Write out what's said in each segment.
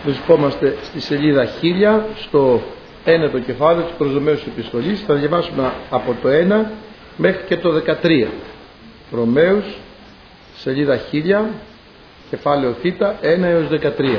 Βρισκόμαστε στη σελίδα 1000, στο ένατο κεφάλαιο της προς Ρωμαίους επιστολής. Θα διαβάσουμε από το 1 μέχρι και το 13. Ρωμαίους, σελίδα 1000, κεφάλαιο Θ, 1 έως 13.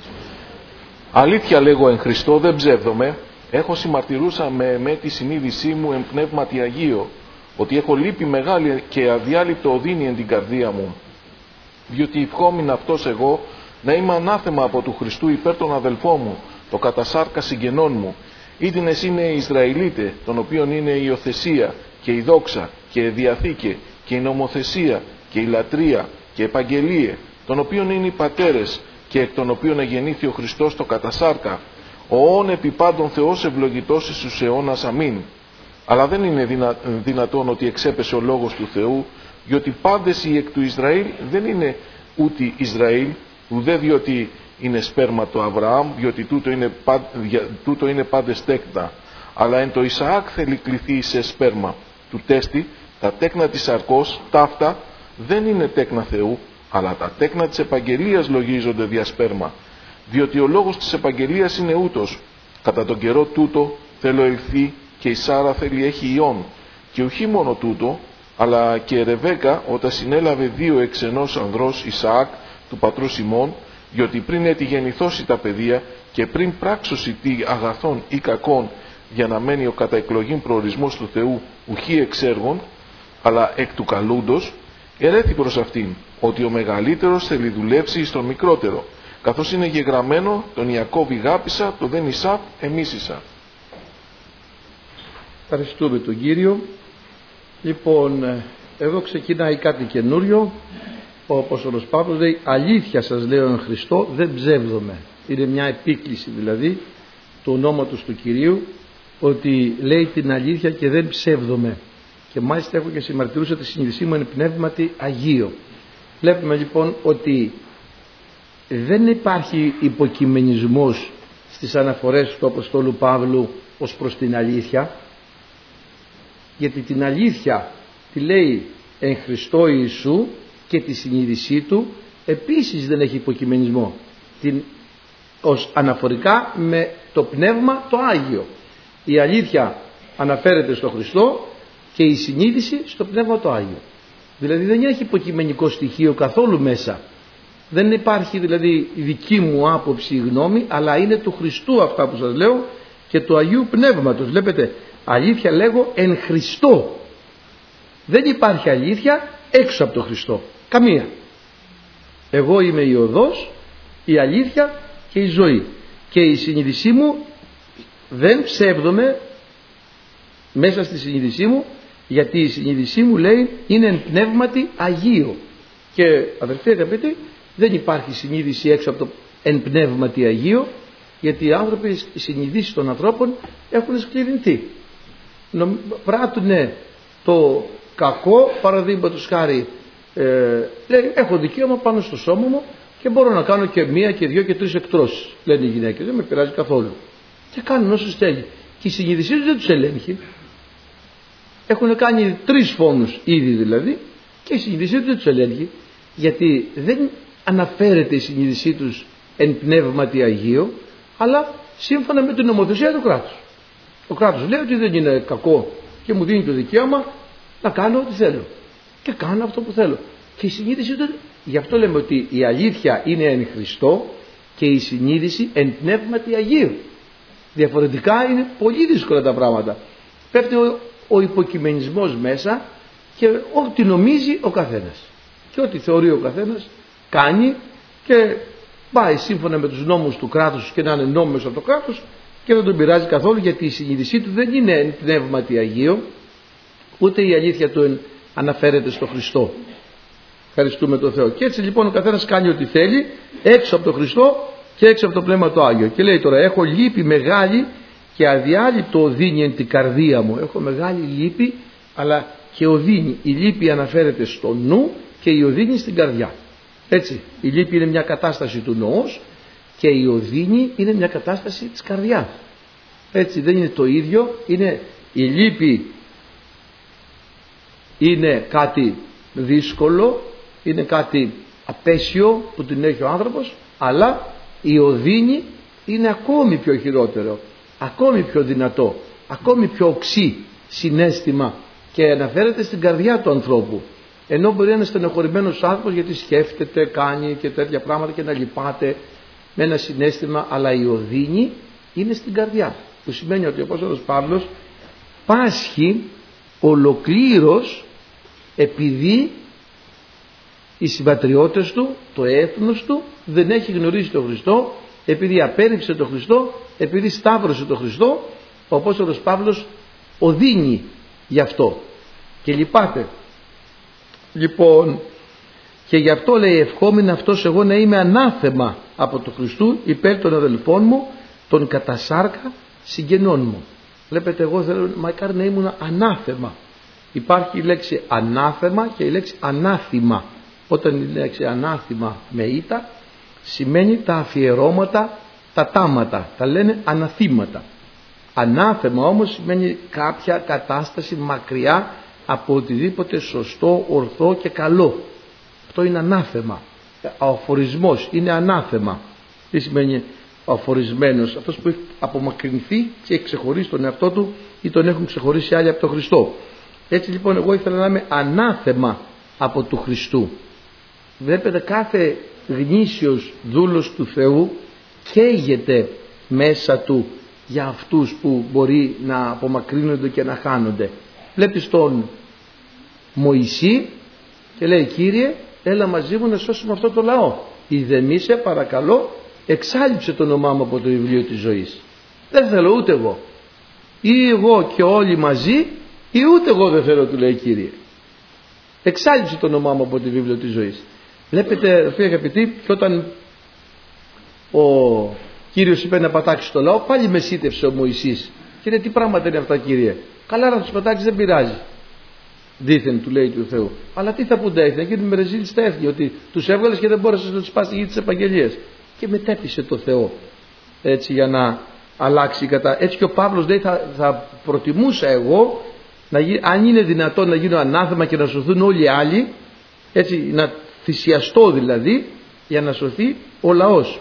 Αλήθεια λέγω εν Χριστώ δεν ψεύδομαι, έχω συμμαρτυρούσα με τη συνείδησή μου εν πνεύματι Αγίο, ότι έχω λύπη μεγάλη και αδιάλειπτο οδύνη εν την καρδία μου, διότι ευχόμην αυτός εγώ να είμαι ανάθεμα από του Χριστού υπέρ των αδελφών μου, το κατασάρκα συγγενών μου, ήτινες είναι οι Ισραηλίτε, των οποίων είναι η υιοθεσία και η δόξα και η διαθήκη και η νομοθεσία και η λατρεία και η επαγγελίε, των οποίων είναι οι πατέρες και εκ των οποίων εγεννήθη ο Χριστός το κατασάρκα, ο όν επί πάντων Θεός ευλογητός εις τους αιώνας αμήν. Αλλά δεν είναι δυνατόν ότι εξέπεσε ο λόγος του Θεού, διότι πάντες οι εκ του Ισραήλ δεν είναι ούτε Ισραήλ, ουδέ διότι είναι σπέρμα του Αβραάμ, διότι τούτο είναι πάντες τέκνα, αλλά εν το Ισαάκ θέλει κληθεί σε σπέρμα του τέστη, τα τέκνα της σαρκός, ταύτα, δεν είναι τέκνα Θεού, αλλά τα τέκνα της επαγγελίας λογίζονται δια σπέρμα, διότι ο λόγος της επαγγελίας είναι ούτως, κατά τον καιρό τούτο θέλω ελθεί και η Σάρα θέλει έχει ιών, και ουχή μόνο τούτο, αλλά και η Ρεβέκα όταν συνέλαβε 2 εξ ενός ανδρός Ισαάκ του πατρός ημών, διότι πριν έτη γεννηθώσει τα παιδεία και πριν πράξωση τι αγαθών ή κακών, για να μένει ο κατά εκλογήν προορισμός του Θεού ουχή εξ έργων, αλλά εκ του καλούντος, ερέθη προς αυτήν, ότι ο μεγαλύτερος θέλει δουλέψει στον μικρότερο, καθώς είναι γεγραμμένο τον Ιακώβ ηγάπησα, το δεν Ισάβ εμίσησα. Ευχαριστούμε τον Κύριο. Λοιπόν, εδώ ξεκινάει κάτι καινούριο. Ο Απόστολος Παύλος λέει: αλήθεια σας λέω εν Χριστώ, δεν ψεύδομαι. Είναι μια επίκληση δηλαδή του ονόματος του Κυρίου, ότι λέει την αλήθεια και δεν ψεύδομαι. Και μάλιστα έχω και συμμαρτυρούσα τη συνείδησή μου εν πνεύματι Αγίο. Βλέπουμε λοιπόν ότι δεν υπάρχει υποκειμενισμός στις αναφορές του Αποστόλου Παύλου ως προς την αλήθεια, γιατί την αλήθεια τη λέει εν Χριστώ Ιησού και τη συνείδησή του επίσης δεν έχει υποκειμενισμό, ως αναφορικά με το πνεύμα το Άγιο. Η αλήθεια αναφέρεται στο Χριστό και η συνείδηση στο πνεύμα το Άγιο. Δηλαδή δεν έχει υποκειμενικό στοιχείο καθόλου μέσα. Δεν υπάρχει δηλαδή η δική μου άποψη, η γνώμη, αλλά είναι του Χριστού αυτά που σας λέω και του Αγίου Πνεύματος. Βλέπετε, αλήθεια λέγω εν Χριστώ. Δεν υπάρχει αλήθεια έξω από τον Χριστό. Καμία. Εγώ είμαι η οδός, η αλήθεια και η ζωή. Και η συνείδησή μου δεν ψεύδομαι μέσα στη συνείδησή μου, γιατί η συνείδησή μου λέει είναι εν πνεύματι Αγίο. Και αδελφοί αγαπητοί, δεν υπάρχει συνείδηση έξω από το εν πνεύματι Αγίο, γιατί οι άνθρωποι, οι συνειδήσεις των ανθρώπων έχουν σκληρυνθεί. Πράττουνε το κακό, παραδείγματος χάρη, λέει έχω δικαίωμα πάνω στο σώμα μου και μπορώ να κάνω και 1 και 2 και 3 εκτρώσεις, λένε οι γυναίκες, δεν με πειράζει καθόλου. Και κάνουν όσους θέλει. Και η συνείδησή τους δεν τους ελέγχει. Έχουν κάνει 3 φόνους ήδη δηλαδή και η συνείδησή τους δεν τους ελέγχει, γιατί δεν αναφέρεται η συνείδησή τους εν πνεύματι Αγίο, αλλά σύμφωνα με την νομοθεσία του κράτους. Το κράτος λέει ότι δεν είναι κακό και μου δίνει το δικαίωμα να κάνω ό,τι θέλω και κάνω αυτό που θέλω. Και η συνείδηση του, γι' αυτό λέμε ότι η αλήθεια είναι εν Χριστώ και η συνείδηση εν πνεύματι Αγίου. Διαφορετικά είναι πολύ δύσκολα τα πράγματα. Πέφτει ο υποκειμενισμός μέσα και ό,τι νομίζει ο καθένας και ό,τι θεωρεί ο καθένας κάνει και πάει σύμφωνα με τους νόμους του κράτους και να είναι νόμιμος από το κράτος και δεν τον πειράζει καθόλου, γιατί η συνείδησή του δεν είναι εν πνεύματι Αγίο, ούτε η αλήθεια του αναφέρεται στο Χριστό. Ευχαριστούμε τον Θεό. Και έτσι λοιπόν ο καθένας κάνει ό,τι θέλει έξω από τον Χριστό και έξω από το πνεύμα το Άγιο. Και λέει τώρα: έχω λύπη μεγάλη και αδιάλειπτο οδύνη εν την καρδία μου. Έχω μεγάλη λύπη, αλλά και οδύνη. Η λύπη αναφέρεται στο νου και η οδύνη στην καρδιά. Έτσι, η λύπη είναι μια κατάσταση του νοός και η οδύνη είναι μια κατάσταση της καρδιάς. Έτσι, δεν είναι το ίδιο. Η λύπη είναι κάτι δύσκολο, είναι κάτι απέσιο που την έχει ο άνθρωπος, αλλά Η οδύνη είναι ακόμη πιο χειρότερο, ακόμη πιο δυνατό, ακόμη πιο οξύ συναίσθημα και αναφέρεται στην καρδιά του ανθρώπου. Ενώ μπορεί να είναι στενοχωρημένος άνθρωπος γιατί σκέφτεται, κάνει και τέτοια πράγματα και να λυπάται με ένα συναίσθημα, αλλά η οδύνη είναι στην καρδιά, που σημαίνει ότι ο Απόστολος Παύλος πάσχει ολοκλήρως επειδή οι συμπατριώτες του, το έθνος του δεν έχει γνωρίσει τον Χριστό, επειδή απέρριψε τον Χριστό, επειδή σταύρωσε τον Χριστό. Ο Απόστολος Παύλος οδύνει γι' αυτό και λυπάται. Λοιπόν, και γι' αυτό λέει, ευχόμην αυτός εγώ να είμαι ανάθεμα από του Χριστού υπέρ των αδελφών μου, των κατά σάρκα συγγενών μου. Βλέπετε, εγώ θέλω μακάρι να ήμουν ανάθεμα. Υπάρχει η λέξη ανάθεμα και η λέξη ανάθημα. Όταν η λέξη ανάθημα με ήτα σημαίνει τα αφιερώματα, τα τάματα, τα λένε αναθήματα. Ανάθεμα όμως σημαίνει κάποια κατάσταση μακριά από οτιδήποτε σωστό, ορθό και καλό. Αυτό είναι ανάθεμα. Ο αφορισμός είναι ανάθεμα. Τι σημαίνει ο αφορισμένος? Αυτός που έχει απομακρυνθεί και έχει ξεχωρίσει τον εαυτό του ή τον έχουν ξεχωρίσει άλλοι από τον Χριστό. Έτσι λοιπόν εγώ ήθελα να είμαι ανάθεμα από του Χριστού. Βλέπετε, κάθε γνήσιος δούλος του Θεού καίγεται μέσα του για αυτούς που μπορεί να απομακρύνονται και να χάνονται. Βλέπεις τον Μωυσή και λέει, Κύριε, έλα μαζί μου να σώσουμε αυτό το λαό. Ιδεμήσε παρακαλώ, εξάλειψε το όνομά μου από το βιβλίο της ζωής. Δεν θέλω ούτε εγώ. Ή εγώ και όλοι μαζί, ή ούτε εγώ δεν θέλω, του λέει, Κύριε. Εξάλειψε το όνομά μου από το βιβλίο της ζωής. Βλέπετε, φίλοι αγαπητοί, και όταν ο Κύριος είπε να πατάξει το λαό, πάλι μεσίτευσε ο Μωυσής. Κύριε, τι πράγματα είναι αυτά, Κύριε? Καλά, να τους πατάξεις δεν πειράζει. Δήθεν, του λέει του Θεού. Αλλά τι θα πούν τα έθνη? Εκείνοι με ρεζίλη στα έθνη, ότι τους έβγαλες και δεν μπόρεσες να τους πας στη γη της επαγγελίας. Και μετέπεισε το Θεό, έτσι, για να αλλάξει κατά. Έτσι και ο Παύλος λέει, θα προτιμούσα εγώ, αν είναι δυνατόν, να γίνω ανάθεμα και να σωθούν όλοι οι άλλοι, έτσι, να θυσιαστώ δηλαδή, για να σωθεί ο λαός.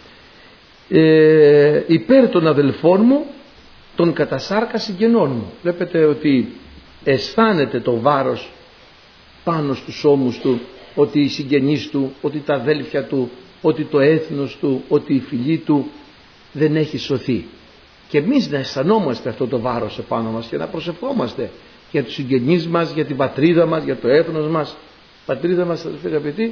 Υπέρ των αδελφών μου, των κατά σάρκα συγγενών μου. Βλέπετε ότι αισθάνεται το βάρος πάνω στους ώμους του, ότι οι συγγενείς του, ότι τα αδέλφια του, ότι το έθνος του, ότι η φυλή του δεν έχει σωθεί. Και εμείς να αισθανόμαστε αυτό το βάρος επάνω μας και να προσευχόμαστε για τους συγγενείς μας, για την πατρίδα μας, για το έθνος μας. Η πατρίδα μας, αγαπητοί,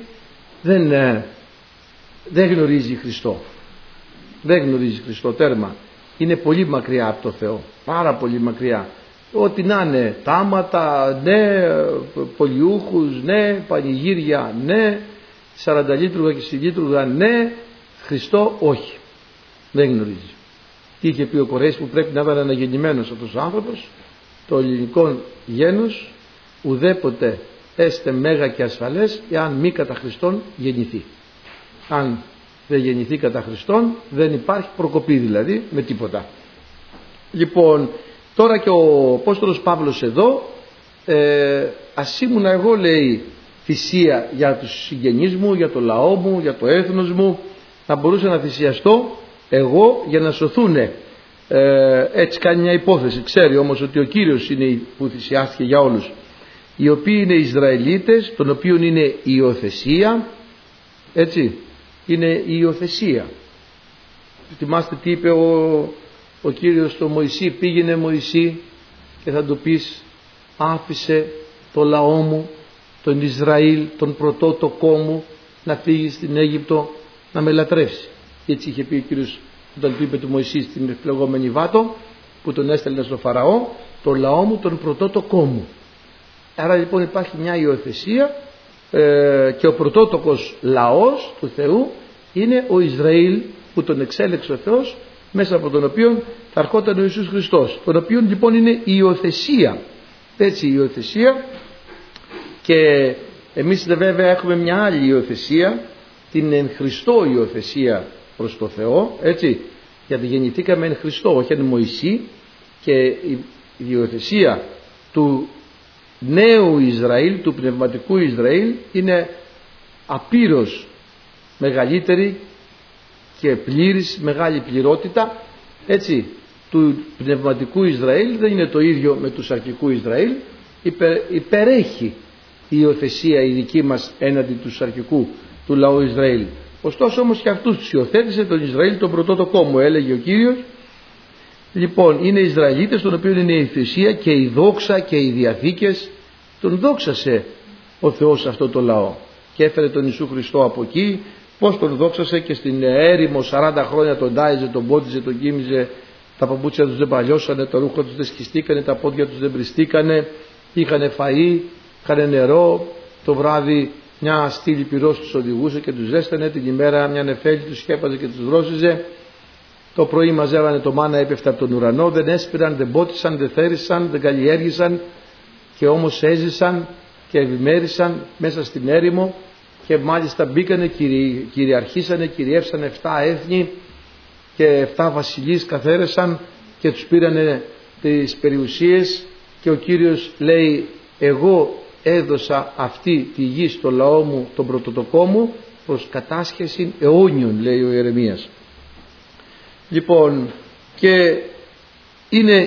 δεν γνωρίζει Χριστό. Δεν γνωρίζει Χριστό, τέρμα. Είναι πολύ μακριά από το Θεό, πάρα πολύ μακριά. Ό,τι να είναι, τάματα, ναι, πολιούχους, ναι, πανηγύρια, ναι, 40 λίτρουγα και συλλίτρουγα, ναι, Χριστό όχι, δεν γνωρίζει. Τι είχε πει ο Κορέης, που πρέπει να ήταν αναγεννημένος αυτός ο άνθρωπος? Το ελληνικό γένος ουδέποτε έστε μέγα και ασφαλές εάν μη κατά Χριστόν γεννηθεί. Αν δεν γεννηθεί κατά Χριστόν δεν υπάρχει προκοπή, δηλαδή με τίποτα. Λοιπόν, τώρα και ο Απόστολος Παύλος εδώ, ας ήμουνα εγώ, λέει, θυσία για τους συγγενείς μου, για το λαό μου, για το έθνος μου, θα μπορούσα να θυσιαστώ εγώ για να σωθούνε. Έτσι κάνει μια υπόθεση. Ξέρει όμως ότι ο Κύριος είναι που θυσιάστηκε για όλους, οι οποίοι είναι Ισραηλίτες, των οποίων είναι η υιοθεσία, έτσι, είναι η υιοθεσία. Θυμάστε τι είπε ο Κύριος στο Μωυσή? Πήγαινε Μωυσή και θα του πεις, άφησε το λαό μου, τον Ισραήλ, τον πρωτότοκό μου, να φύγει στην Αίγυπτο να με λατρεύσει. Έτσι είχε πει ο Κύριος όταν του είπε του Μωυσή στην εκλεγόμενη Βάτο, που τον έστελνε στο Φαραώ, το λαό μου, τον πρωτότοκό μου. Άρα λοιπόν υπάρχει μια υιοθεσία, και ο πρωτότοκος λαός του Θεού είναι ο Ισραήλ, που τον εξέλεξε ο Θεός, μέσα από τον οποίο θα ερχόταν ο Ιησούς Χριστός, τον οποίο λοιπόν είναι η υιοθεσία. Έτσι, η υιοθεσία. Και εμείς βέβαια έχουμε μια άλλη υιοθεσία, την εν Χριστώ υιοθεσία προς το Θεό, έτσι, γιατί γεννηθήκαμε εν Χριστώ, όχι εν Μωυσή. Και η υιοθεσία του νέου Ισραήλ, του πνευματικού Ισραήλ, είναι απείρως μεγαλύτερη και πλήρης, μεγάλη πληρότητα, έτσι, του πνευματικού Ισραήλ δεν είναι το ίδιο με του σαρκικού Ισραήλ. Υπερέχει η υιοθεσία η δική μας έναντι του σαρκικού του λαού Ισραήλ. Ωστόσο όμως και αυτούς τους υιοθέτησε τον Ισραήλ τον πρωτότοκό μου, έλεγε ο Κύριος. Λοιπόν, είναι Ισραηλίτες των οποίων είναι η θυσία και η δόξα και οι διαθήκες. Τον δόξασε ο Θεός αυτό το λαό και έφερε τον Ιησού Χριστό από εκεί. Πώς τον δόξασε και στην έρημο 40 χρόνια τον τάιζε, τον πόντιζε, τον κοίμιζε, τα παπούτσια τους δεν παλιώσανε, τα ρούχα τους δεν σκιστήκανε, τα πόδια τους δεν μπριστήκανε, είχανε φαΐ, είχανε νερό, το βράδυ μια στήλη πυρός τους οδηγούσε και τους ζέστανε, την ημέρα μια νεφέλη τους σκέπαζε και τους δρόσιζε, το πρωί μαζεύανε το μάνα, έπεφτε από τον ουρανό, δεν έσπηραν, δεν πότισαν, δεν θέρισαν, δεν καλλιέργησαν και όμως έζησαν και ευημέρισαν μέσα στην έρημο και μάλιστα μπήκανε, κυριαρχήσανε, κυριεύσανε 7 έθνη και 7 βασιλείς καθαίρεσαν και τους πήρανε τις περιουσίες και ο Κύριος λέει, εγώ έδωσα αυτή τη γη στο λαό μου, τον πρωτοτοκό μου, προς κατάσχεση αιώνιων, λέει ο Ιερεμίας. Λοιπόν, και είναι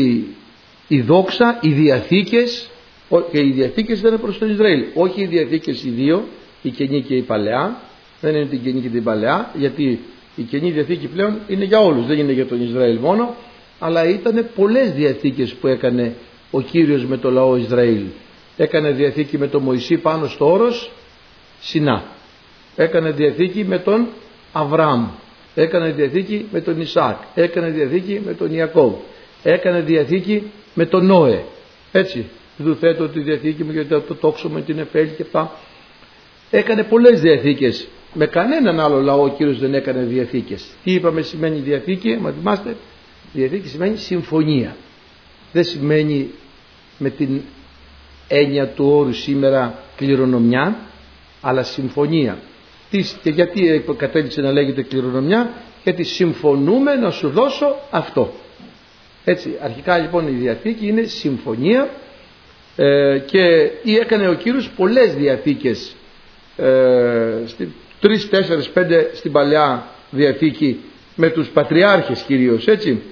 η δόξα, οι διαθήκες, και οι διαθήκες ήταν προς τον Ισραήλ, όχι οι διαθήκες οι δύο, η Καινή και η Παλαιά, δεν είναι την Καινή και την Παλαιά, γιατί η Καινή Διαθήκη πλέον είναι για όλους, δεν είναι για τον Ισραήλ μόνο, αλλά ήταν πολλές διαθήκες που έκανε ο Κύριος με το λαό Ισραήλ. Έκανε διαθήκη με τον Μωυσή πάνω στο όρος Σινά, έκανε διαθήκη με τον Αβραάμ, έκανε διαθήκη με τον Ισαάκ, έκανε διαθήκη με τον Ιακώβ, έκανε διαθήκη με τον Νόε, έτσι, δου θέτω τη διαθήκη μου γιατί το τόξο με την Εφέλη και αυτά. Έκανε πολλές διαθήκες. Με κανέναν άλλο λαό ο Κύριος δεν έκανε διαθήκες. Τι είπαμε σημαίνει διαθήκη, μα θυμάστε, διαθήκη σημαίνει συμφωνία. Δεν σημαίνει με την έννοια του όρου σήμερα κληρονομιά, αλλά συμφωνία. Και γιατί κατέληξε να λέγεται κληρονομιά? Γιατί συμφωνούμε να σου δώσω αυτό. Έτσι, αρχικά λοιπόν η διαθήκη είναι συμφωνία και έκανε ο Κύριος πολλές διαθήκες, 3, 4, 5 στην Παλαιά Διαθήκη με τους πατριάρχες κυρίως, έτσι,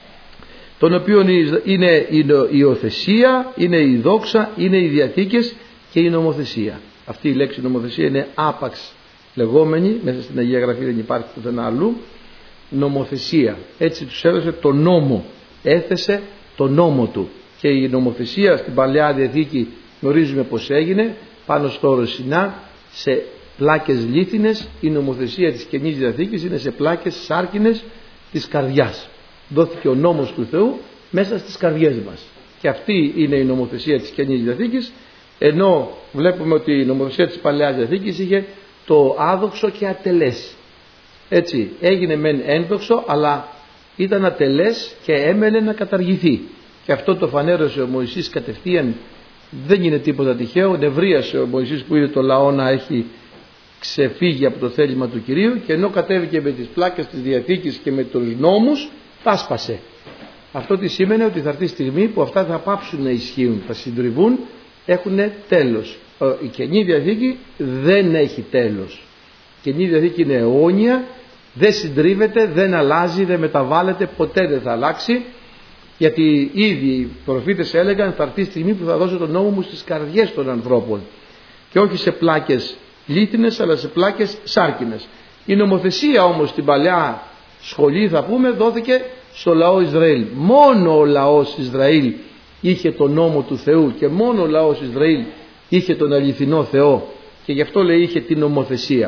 των οποίων είναι η υιοθεσία, είναι η δόξα, είναι οι διαθήκες και η νομοθεσία. Αυτή η λέξη νομοθεσία είναι άπαξ λεγόμενη, μέσα στην Αγία Γραφή δεν υπάρχει πουθενά αλλού. Νομοθεσία, έτσι τους έδωσε το νόμο, έθεσε το νόμο του. Και η νομοθεσία στην Παλαιά Διαθήκη γνωρίζουμε πως έγινε πάνω στο όρος Σινά, σε πλάκες λίθινες. Η νομοθεσία της Καινής Διαθήκης είναι σε πλάκες σάρκινες της καρδιάς. Δόθηκε ο νόμος του Θεού μέσα στις καρδιές μας και αυτή είναι η νομοθεσία της Καινής Διαθήκης, ενώ βλέπουμε ότι η νομοθεσία της Παλαιάς Διαθήκης είχε το άδοξο και ατελές. Έτσι, έγινε μεν ένδοξο, αλλά ήταν ατελές και έμελε να καταργηθεί, και αυτό το φανέρωσε ο Μωυσής κατευθείαν. Δεν είναι τίποτα τυχαίο, νευρίασε ο Μωυσής που είδε το λαό να έχει ξεφύγει από το θέλημα του Κυρίου, και ενώ κατέβηκε με τις πλάκες της Διαθήκης και με τους νόμους, τα σπάσε. Αυτό τι σήμαινε? Ότι θα έρθει στιγμή που αυτά θα πάψουν να ισχύουν, θα συντριβούν, έχουν τέλος. Η Καινή Διαθήκη δεν έχει τέλος. Η Καινή Διαθήκη είναι αιώνια, δεν συντρίβεται, δεν αλλάζει, δεν μεταβάλλεται, ποτέ δεν θα αλλάξει, γιατί ήδη οι προφήτες έλεγαν θα έρθει στιγμή που θα δώσω τον νόμο μου στις καρδιές των ανθρώπων, και όχι σε πλάκες λίθινες αλλά σε πλάκες σάρκινες. Η νομοθεσία όμως στην παλαιά σχολή, θα πούμε, δόθηκε στο λαό Ισραήλ. Μόνο ο λαός Ισραήλ είχε τον νόμο του Θεού, και μόνο ο λαός Ισραήλ είχε τον αληθινό Θεό, και γι' αυτό λέει είχε την νομοθεσία.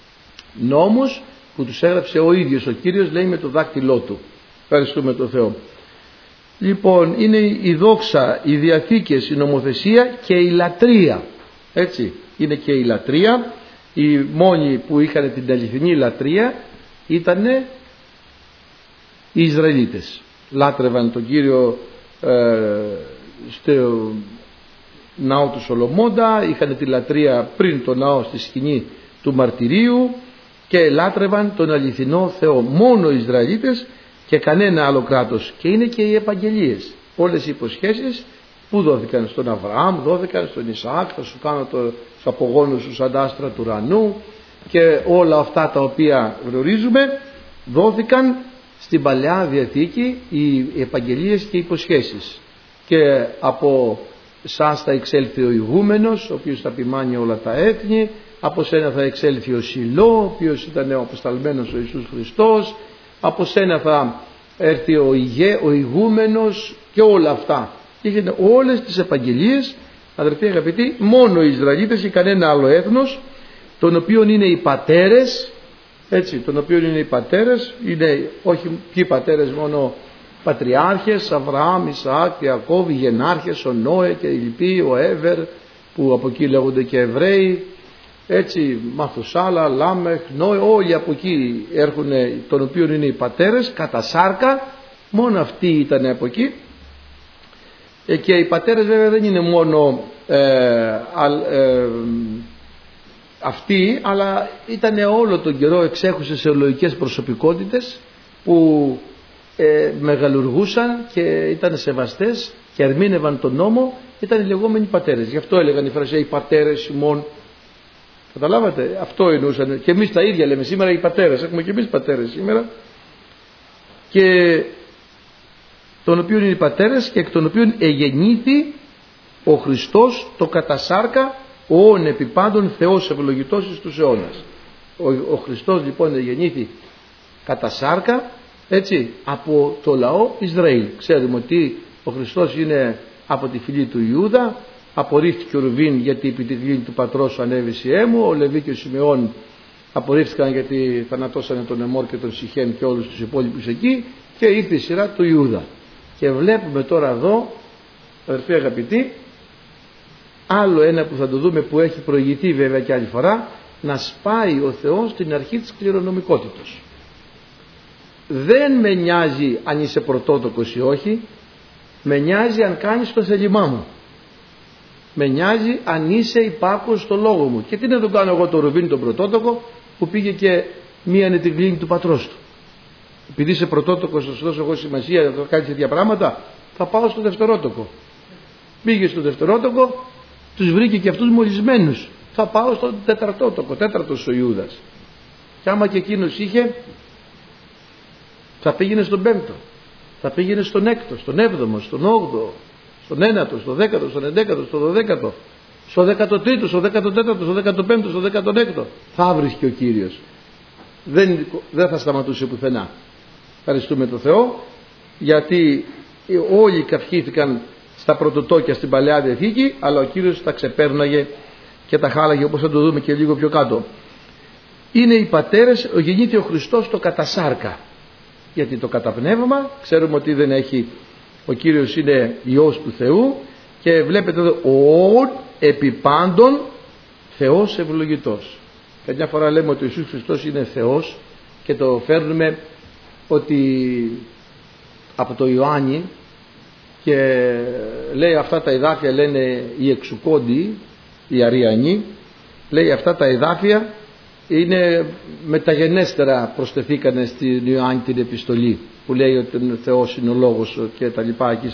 Νόμος που τους έγραψε ο ίδιος ο Κύριος, λέει, με το δάκτυλό του. Ευχαριστούμε τον Θεό. Λοιπόν, είναι η δόξα, οι διαθήκες, η νομοθεσία και η λατρεία. Έτσι, είναι και η λατρεία. Οι μόνοι που είχαν την αληθινή λατρεία ήταν οι Ισραηλίτες. Λάτρευαν τον Κύριο στο ναό του Σολομώντα, είχαν τη λατρεία πριν το ναό στη σκηνή του μαρτυρίου, και λάτρευαν τον αληθινό Θεό. Μόνο οι Ισραηλίτες και κανένα άλλο κράτος. Και είναι και οι επαγγελίες. Όλες οι υποσχέσεις που δόθηκαν στον Αβραάμ, δόθηκαν στον Ισαάκ, θα σου κάνω τους απογόνους σου σαν τα άστρα του ουρανού, και όλα αυτά τα οποία γνωρίζουμε δόθηκαν στην Παλαιά Διαθήκη οι επαγγελίες και οι υποσχέσεις, και από σας θα εξέλθει ο ηγούμενος, ο οποίος θα ποιμάνει όλα τα έθνη, από σένα θα εξέλθει ο Σιλό, ο οποίος ήταν ο αποσταλμένος ο Ιησούς Χριστός, από σένα θα έρθει ο ηγούμενος, και όλα αυτά. Και είχαν όλες τις επαγγελίες, αδερφοί αγαπητοί, μόνο οι Ισραηλίτες ή κανένα άλλο έθνος, των οποίων είναι οι πατέρες, έτσι, των οποίων είναι οι πατέρες, είναι όχι ποιοι πατέρες, μόνο πατριάρχες, Αβραάμ, Ισαάκ, Ιακώβ, οι γενάρχες, ο Νόε και οι λοιποί, ο Έβερ, που από εκεί λέγονται και Εβραίοι, έτσι, Μαθουσάλα, Λάμεχ, Νόε, όλοι από εκεί έρχουν, των οποίων είναι οι πατέρες, κατά σάρκα, μόνο αυτοί ήταν από εκεί. Και οι πατέρες βέβαια δεν είναι μόνο αυτοί, αλλά ήταν όλο τον καιρό εξέχουσες ευλογικές προσωπικότητες που μεγαλουργούσαν και ήταν σεβαστές και ερμήνευαν τον νόμο, ήταν οι λεγόμενοι πατέρες. Γι' αυτό έλεγαν οι Φαρισαίοι πατέρες ημών. Καταλάβατε, αυτό εννοούσαν. Και εμείς τα ίδια λέμε σήμερα, οι πατέρες, έχουμε και εμείς πατέρες σήμερα, και των οποίων είναι οι πατέρες, και εκ των οποίων εγεννήθη ο Χριστός το κατασάρκα όν επί πάντων Θεός ευλογητός εις τους αιώνας. Ο Χριστός λοιπόν εγεννήθη κατασάρκα, έτσι, από το λαό Ισραήλ. Ξέρουμε ότι ο Χριστός είναι από τη φυλή του Ιούδα, απορρίφθηκε ο Ρουβίν γιατί επί τη γλύνη του πατρός σου ανέβησε η έμου, ο Λεβί και ο Σιμεών απορρίφθηκαν γιατί θανατώσανε τον Εμόρ και τον Σιχέμ και όλους τους υπόλοιπους εκεί, και ήρθε η σειρά του Ιούδα. Και βλέπουμε τώρα εδώ, αδερφοί αγαπητοί, άλλο ένα που θα το δούμε, που έχει προηγηθεί βέβαια και άλλη φορά, να σπάει ο Θεός την αρχή της κληρονομικότητας. Δεν με νοιάζει αν είσαι πρωτότοκος ή όχι, με νοιάζει αν κάνεις το θέλημά μου, με νοιάζει αν είσαι υπάκουος στο λόγο μου. Και τι να τον κάνω εγώ το Ρουβίν τον πρωτότοκο, που πήγε και μίανε την κλίνη του πατρός του? Επειδή είσαι πρωτότοκος, θα σου δώσω εγώ σημασία να το κάνεις τέτοια πράγματα, θα πάω στο δευτερότοκο. Πήγε στο δευτερότοκο, τους βρήκε και αυτούς μολυσμένους, θα πάω στο τεταρτότοκο, τέταρτος ο Ιούδας. Και άμα και εκείνος είχε, θα πήγαινε στον πέμπτο, θα πήγαινε στον έκτο, στον έβδομο, στον όγδοο, στον ένατο, στον δέκατο, στον εντέκατο, στον δωδέκατο, στο 13ο, στο 14ο, στο 15ο, στο 16ο. Θα βρίσκει ο Κύριος. Δεν θα σταματούσε πουθενά. Ευχαριστούμε τον Θεό, γιατί όλοι καυχήθηκαν στα πρωτοτόκια στην Παλαιά Διαθήκη, αλλά ο Κύριος τα ξεπέρναγε και τα χάλαγε, όπως θα το δούμε και λίγο πιο κάτω. Είναι οι πατέρες, ο γεννήθη ο Χριστός το κατασάρκα. Γιατί το καταπνεύμα ξέρουμε ότι δεν έχει, ο Κύριος είναι Υιός του Θεού, και βλέπετε εδώ ον επί πάντων Θεός ευλογητός. Καμιά φορά λέμε ότι ο Ιησούς Χριστός είναι Θεός και το φέρνουμε ότι από το Ιωάννη, και λέει αυτά τα εδάφια, λένε οι εξουκόντιοι, οι Αριανοί, λέει αυτά τα εδάφια είναι μεταγενέστερα, προσθεθήκανε στην Ιωάννη την επιστολή που λέει ότι ο Θεός είναι ο Λόγος και τα λοιπά, εκεί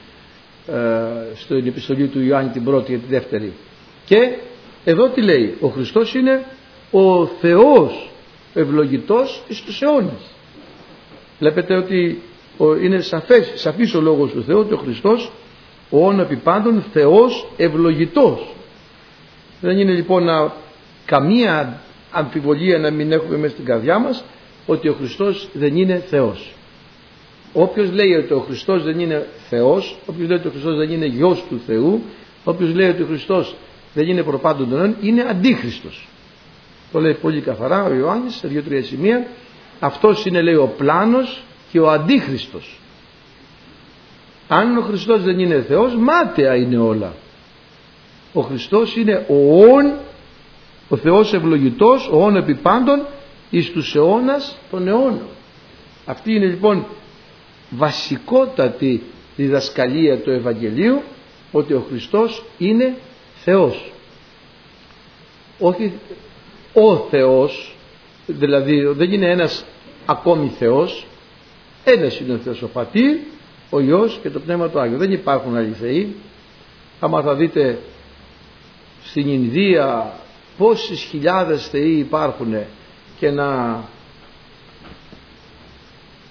στην επιστολή του Ιωάννη την πρώτη και τη δεύτερη. Και εδώ τι λέει? Ο Χριστός είναι ο Θεός ευλογητός εις τους αιώνες. Βλέπετε ότι είναι σαφής ο λόγος του Θεού, ότι ο Χριστός ο όν επί πάντων Θεός ευλογητός. Δεν είναι λοιπόν καμία αμφιβολία να μην έχουμε μέσα στην καρδιά μας ότι ο Χριστός δεν είναι Θεός. Όποιος λέει ότι ο Χριστός δεν είναι Θεός, όποιος λέει ότι ο Χριστός δεν είναι Υιός του Θεού, όποιος λέει ότι ο Χριστός δεν είναι προπάντων των αιώνων, είναι αντίχριστος. Το λέει πολύ καθαρά ο Ιωάννης σε 2-3 σημεία. Αυτός είναι, λέει, ο πλάνος και ο αντίχριστος. Αν ο Χριστός δεν είναι Θεός, μάταια είναι όλα. Ο Χριστός είναι ο Θεός ευλογητός, ο όν επί πάντων εις τους αιώνας των αιώνων. Αυτή είναι λοιπόν βασικότατη διδασκαλία του Ευαγγελίου, ότι ο Χριστός είναι Θεός. Όχι ο Θεός, δηλαδή δεν είναι ένας ακόμη Θεός. Ένας είναι ο Θεός, ο Πατήρ, ο Υιός και το Πνεύμα του Άγιο. Δεν υπάρχουν άλλοι θεοί. Άμα θα δείτε στην Ινδία πόσες χιλιάδες θεοί υπάρχουν, και να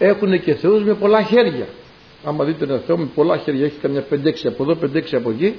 έχουν και θεούς με πολλά χέρια. Άμα δείτε ένα θεό με πολλά χέρια, έχει καμιά 5-6 από εδώ, 5-6 από εκεί,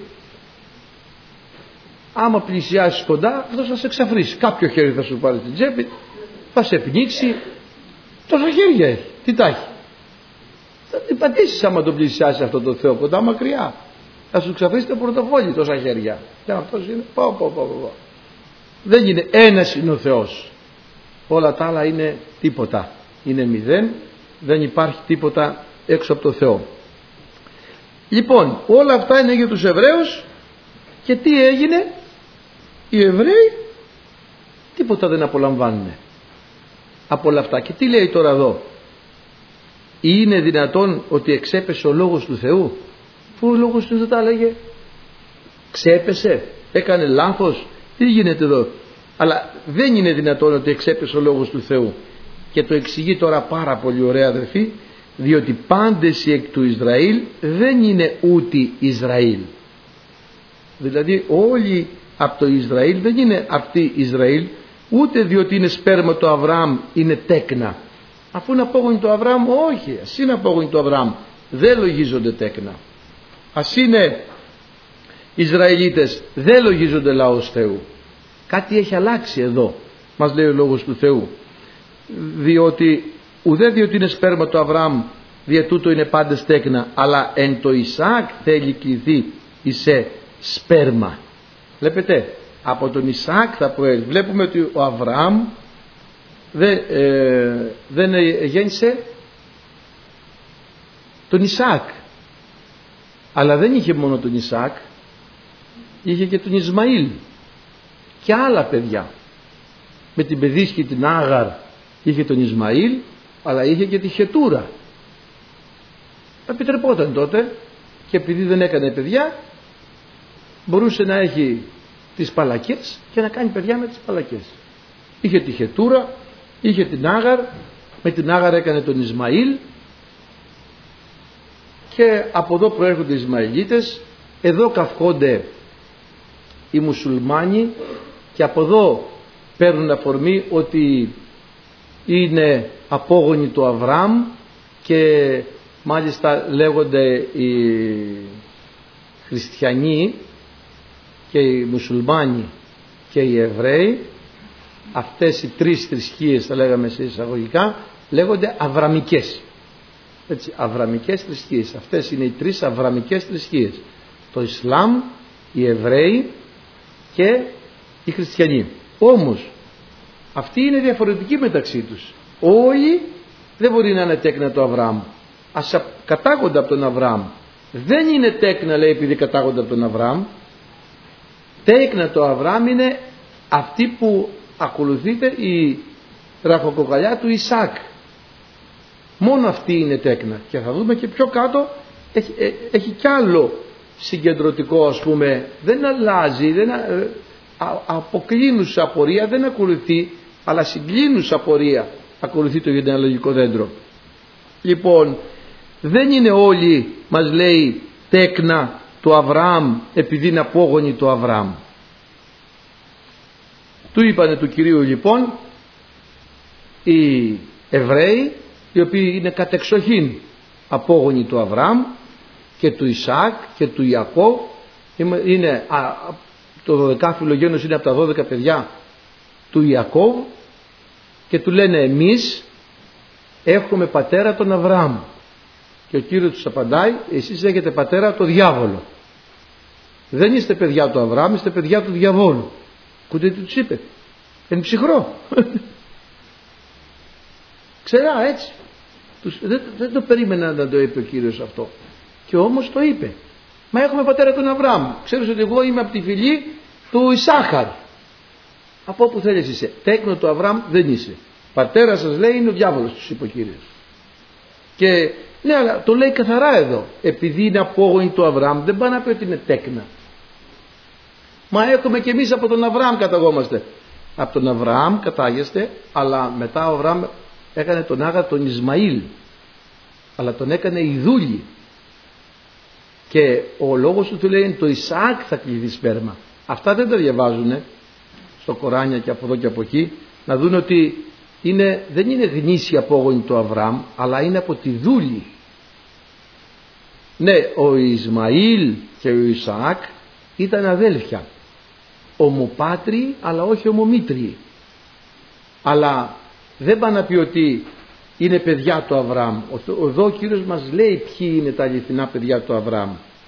άμα πλησιάσεις κοντά, αυτός θα σε εξαφρίσει. Κάποιο χέρι θα σου πάρει στην τσέπη, θα σε πνίξει. Τόσα χέρια έχει. Τι τα έχει? Θα την πατήσεις άμα τον πλησιάσεις αυτό το θεό κοντά, μακριά. Θα σου εξαφρίσει το πορτοφόλι, τόσα χέρια. Και αυτός είναι δεν είναι, ένας είναι ο Θεός. Όλα τα άλλα είναι τίποτα. Είναι μηδέν, δεν υπάρχει τίποτα έξω από το Θεό. Λοιπόν, όλα αυτά είναι για τους Εβραίους. Και τι έγινε? Οι Εβραίοι τίποτα δεν απολαμβάνουν από όλα αυτά. Και τι λέει τώρα εδώ? Είναι δυνατόν ότι εξέπεσε ο λόγος του Θεού? Που ο λόγος του δεν τα έλεγε? Ξέπεσε, έκανε λάθος, τι γίνεται εδώ? Αλλά δεν είναι δυνατόν ότι εξέπεσε ο λόγος του Θεού. Και το εξηγεί τώρα πάρα πολύ ωραία, αδερφοί, διότι πάντες οι εκ του Ισραήλ δεν είναι ούτε Ισραήλ. Δηλαδή όλοι από το Ισραήλ δεν είναι αυτοί Ισραήλ, ούτε διότι είναι σπέρμα του Αβραάμ είναι τέκνα. Αφού είναι απόγονοι του Αβραάμ, όχι, ας είναι απόγονοι του Αβραάμ, δεν λογίζονται τέκνα. Ας είναι Ισραηλίτες, δεν λογίζονται λαός Θεού. Κάτι έχει αλλάξει εδώ, μας λέει ο λόγος του Θεού. Διότι ουδέ διότι είναι σπέρμα του Αβραάμ, δια τούτο είναι πάντες τέκνα, αλλά εν το Ισαάκ θέλει κληθεί εισέ σπέρμα. Βλέπετε, από τον Ισαάκ θα προέλθει. Βλέπουμε ότι ο Αβραάμ δεν γέννησε τον Ισαάκ, αλλά δεν είχε μόνο τον Ισαάκ, είχε και τον Ισμαήλ και άλλα παιδιά. Με την παιδίσκη την Άγαρ είχε τον Ισμαήλ, αλλά είχε και τη Χετούρα. Επιτρεπόταν τότε, και επειδή δεν έκανε παιδιά, μπορούσε να έχει τις παλακές και να κάνει παιδιά με τις παλακές. Είχε τη Χετούρα, είχε την Άγαρ, με την Άγαρ έκανε τον Ισμαήλ, και από εδώ προέρχονται οι Ισμαηλίτες, εδώ καυχόνται οι μουσουλμάνοι, και από εδώ παίρνουν αφορμή ότι είναι απόγονοι του Αβραάμ, και μάλιστα λέγονται οι χριστιανοί και οι μουσουλμάνοι και οι Εβραίοι, αυτές οι τρεις θρησκείες, θα λέγαμε σε εισαγωγικά, λέγονται αβραμικές. Έτσι, αβραμικές θρησκείες. Αυτές είναι οι τρεις αβραμικές θρησκείες: το Ισλάμ, οι Εβραίοι και οι χριστιανοί. Όμως αυτοί είναι διαφορετικοί μεταξύ τους. Όλοι δεν μπορεί να είναι τέκνα του Αβραάμ. Ας κατάγονται από τον Αβραάμ. Δεν είναι τέκνα, λέει, επειδή κατάγονται από τον Αβραάμ. Τέκνα του Αβραάμ είναι αυτή που ακολουθείται, η ραχοκοκαλιά του Ισαάκ. Μόνο αυτή είναι τέκνα. Και θα δούμε και πιο κάτω έχει κι άλλο συγκεντρωτικό, ας πούμε. Δεν αλλάζει, αποκλίνουσα πορεία δεν ακολουθεί, αλλά συγκλίνουσα πορεία ακολουθεί το γενεαλογικό δέντρο. Λοιπόν, δεν είναι όλοι, μας λέει, τέκνα του Αβραάμ επειδή είναι απόγονοι του Αβραάμ. Του είπανε του Κυρίου λοιπόν οι Εβραίοι, οι οποίοι είναι κατεξοχήν απόγονοι του Αβραάμ και του Ισαάκ και του Ιακώβ. Είναι, το 12φυλλο γένος είναι από τα 12 παιδιά του Ιακώβ, και του λένε εμείς έχουμε πατέρα τον Αβραάμ. Και ο Κύριος τους απαντάει, εσείς έχετε πατέρα τον διάβολο. Δεν είστε παιδιά του Αβραάμ, είστε παιδιά του διαβόλου. Ακούτε τι τους είπε? Εν ψυχρό. Ξερά έτσι. Δεν το περίμενα να το είπε ο Κύριος αυτό. Και όμως το είπε. Μα έχουμε πατέρα τον Αβραάμ. Ξέρεις ότι εγώ είμαι από τη φυλή του Ισάχαρ. Από όπου θέλεις είσαι. Τέκνο του Αβραάμ δεν είσαι. Πατέρα σας, λέει, είναι ο διάβολος, τους είπε ο Κύριος. Και ναι, αλλά το λέει καθαρά εδώ. Επειδή είναι απόγονοι του Αβραάμ, δεν πάει να πει ότι είναι τέκνα. Μα έχουμε και εμείς από τον Αβραάμ καταγόμαστε. Από τον Αβραάμ κατάγεστε, αλλά μετά ο Αβραάμ έκανε τον Άγα τον Ισμαήλ. Αλλά τον έκανε Ιδούλη. Και ο λόγος του λέει είναι το Ισαάκ θα κληθεί σπέρμα. Αυτά δεν τα διαβάζουν στο Κοράνια και από εδώ και από εκεί, να δουν ότι δεν είναι γνήσια απόγονοι του Αβραάμ, αλλά είναι από τη δούλη. Ναι, ο Ισμαήλ και ο Ισαάκ ήταν αδέλφια, ομοπάτριοι αλλά όχι ομομήτριοι. Αλλά δεν πάει να πει ότι είναι παιδιά του Αβραάμ. Εδώ ο Κύριος μας λέει ποιοι είναι τα αληθινά παιδιά του Αβραάμ.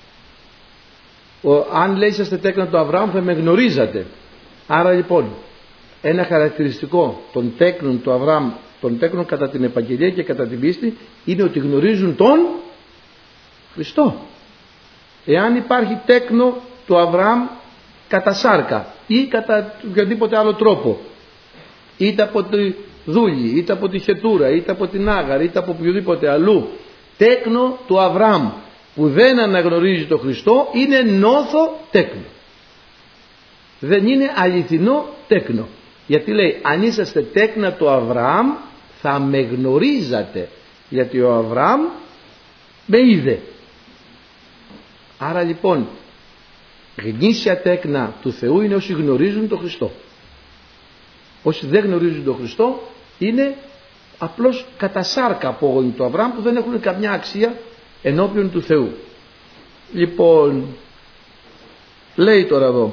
Αν λέει είσαστε τέκνα του Αβραάμ θα με γνωρίζατε. Άρα λοιπόν ένα χαρακτηριστικό των τέκνων του Αβραάμ, των τέκνων κατά την επαγγελία και κατά την πίστη, είναι ότι γνωρίζουν τον Χριστό. Εάν υπάρχει τέκνο του Αβραάμ κατά σάρκα ή κατά οποιοδήποτε άλλο τρόπο, είτε από τη δούλη, είτε από τη χετούρα, είτε από την άγαρη, είτε από οποιοδήποτε αλλού, τέκνο του Αβραάμ που δεν αναγνωρίζει τον Χριστό, είναι νόθο τέκνο. Δεν είναι αληθινό τέκνο. Γιατί λέει, αν είσαστε τέκνα του Αβραάμ θα με γνωρίζατε, γιατί ο Αβραάμ με είδε. Άρα λοιπόν γνήσια τέκνα του Θεού είναι όσοι γνωρίζουν τον Χριστό. Όσοι δεν γνωρίζουν τον Χριστό είναι απλώς κατά σάρκα απόγονοι του Αβραάμ που δεν έχουν καμιά αξία ενώπιον του Θεού. Λοιπόν, λέει τώρα εδώ,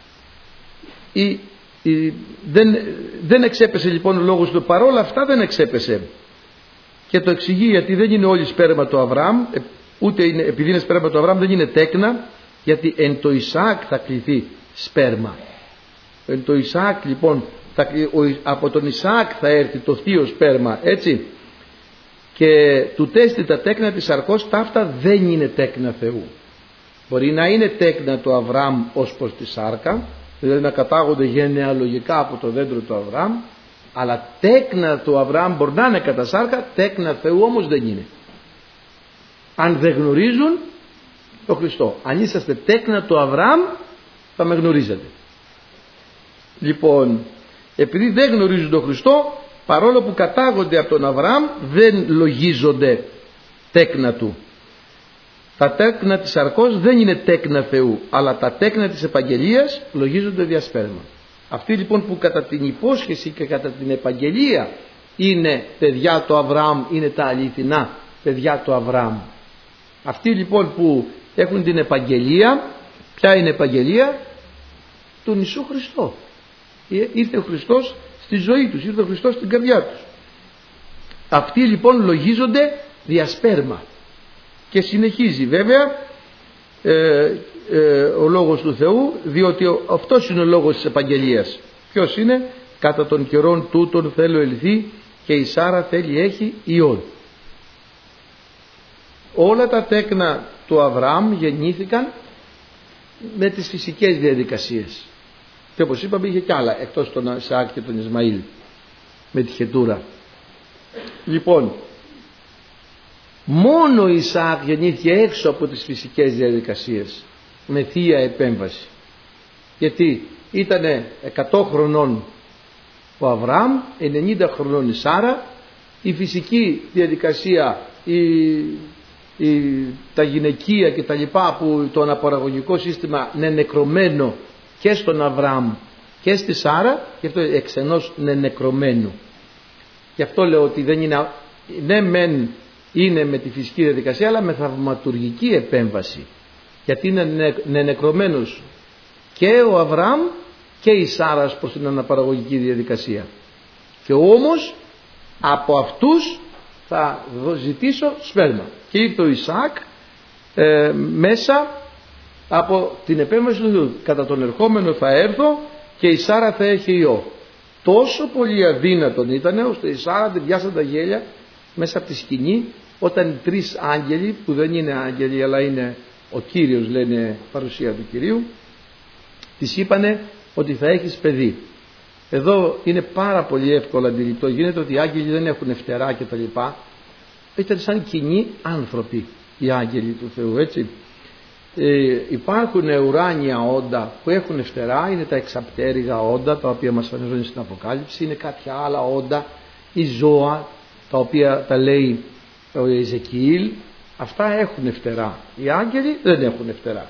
δεν εξέπεσε λοιπόν ο λόγος του, παρόλα αυτά δεν εξέπεσε, και το εξηγεί γιατί δεν είναι όλοι σπέρμα του Αβραάμ, ούτε είναι, επειδή είναι σπέρμα του Αβραάμ δεν είναι τέκνα, γιατί εν το Ισαάκ θα κληθεί σπέρμα. Εν το Ισαάκ λοιπόν από τον Ισαάκ θα έρθει το θείο σπέρμα, έτσι, και του τέστη τα τέκνα της σαρκός, ταύτα δεν είναι τέκνα Θεού. Μπορεί να είναι τέκνα του Αβραάμ ως προς τη σάρκα, δηλαδή να κατάγονται γενεαλογικά από το δέντρο του Αβραάμ, αλλά τέκνα του Αβραάμ μπορεί να είναι κατά σάρκα, τέκνα Θεού όμως δεν είναι. Αν δεν γνωρίζουν τον Χριστό. Αν είσαστε τέκνα του Αβραάμ θα με γνωρίζετε. Λοιπόν, επειδή δεν γνωρίζουν τον Χριστό, παρόλο που κατάγονται από τον Αβραάμ, δεν λογίζονται τέκνα του. Τα τέκνα της σαρκός δεν είναι τέκνα Θεού, αλλά τα τέκνα της επαγγελίας λογίζονται δια σπέρμα. Αυτοί λοιπόν που κατά την υπόσχεση και κατά την επαγγελία είναι παιδιά του Αβραάμ, είναι τα αληθινά παιδιά του Αβραάμ. Αυτοί λοιπόν που έχουν την επαγγελία, ποια είναι η επαγγελία? Του Ιησού Χριστό. Ήρθε ο Χριστός στη ζωή τους, ήρθε ο Χριστός στην καρδιά τους. Αυτοί λοιπόν λογίζονται δια σπέρμα. Και συνεχίζει βέβαια ο λόγος του Θεού, διότι αυτός είναι ο λόγος της επαγγελίας. Ποιος είναι? Κατά των καιρών τούτων θέλω ελθεί και η Σάρα θέλει έχει ιών. Όλα τα τέκνα του Αβραάμ γεννήθηκαν με τις φυσικές διαδικασίες. Και όπως είπαμε είχε κι άλλα εκτός τον Ισαάκ και τον Ισμαήλ με τη χετούρα. Λοιπόν, μόνο ο Ισαάκ γεννήθηκε έξω από τις φυσικές διαδικασίες με θεία επέμβαση. Γιατί ήτανε 100 χρονών ο Αβραάμ, 90 χρονών η Σάρα, η φυσική διαδικασία, τα γυναικεία και τα λοιπά, που το αναπαραγωγικό σύστημα είναι νεκρωμένο και στον Αβραάμ και στη Σάρα, και αυτό εξ ενός νεκρωμένου. Γι' αυτό λέω ότι δεν είναι, ναι μεν είναι με τη φυσική διαδικασία, αλλά με θαυματουργική επέμβαση, γιατί είναι νεκρωμένος και ο Αβραάμ και η Σάρα προς την αναπαραγωγική διαδικασία. Και όμως από αυτούς θα ζητήσω σπέρμα. Και ήρθε ο Ισαάκ μέσα από την επέμβαση του Θεού. Κατά τον ερχόμενο θα έρθω και η Σάρα θα έχει ιό. Τόσο πολύ αδύνατον ήταν, ώστε η Σάρα δεν πιάσαν τα γέλια μέσα από τη σκηνή, όταν οι τρεις άγγελοι, που δεν είναι άγγελοι αλλά είναι ο Κύριος, λένε παρουσία του Κυρίου, της είπανε ότι θα έχεις παιδί. Εδώ είναι πάρα πολύ εύκολο αντιληπτό. Γίνεται ότι οι άγγελοι δεν έχουν φτερά και τα λοιπά. Ήταν σαν κοινοί άνθρωποι οι άγγελοι του Θεού, έτσι. Υπάρχουν ουράνια όντα που έχουν φτερά, είναι τα εξαπτέρυγα όντα, τα οποία μας φανίζουν στην Αποκάλυψη. Είναι κάποια άλλα όντα, η ζώα, τα οποία τα λέει ο Εζεκιήλ. Αυτά έχουν φτερά. Οι άγγελοι δεν έχουν φτερά.